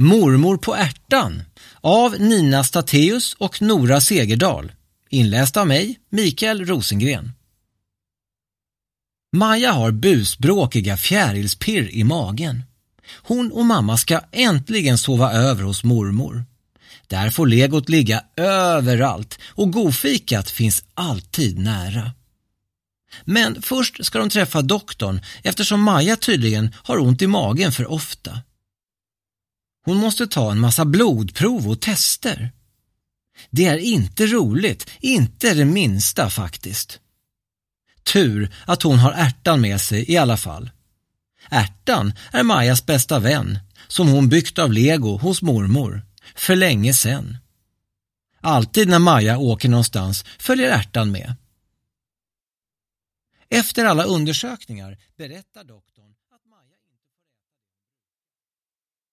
Mormor på ärtan av Nina Stateus och Nora Segerdahl. Inläst av mig, Mikael Rosengren. Maja har busbråkiga fjärilspirr i magen. Hon och mamma ska äntligen sova över hos mormor. Där får legot ligga överallt och godfikat finns alltid nära. Men först ska de träffa doktorn eftersom Maja tydligen har ont i magen för ofta. Hon måste ta en massa blodprov och tester. Det är inte roligt, inte det minsta faktiskt. Tur att hon har ärtan med sig i alla fall. Ärtan är Majas bästa vän som hon byggt av lego hos mormor för länge sedan. Alltid när Maja åker någonstans följer ärtan med. Efter alla undersökningar berättar doktorn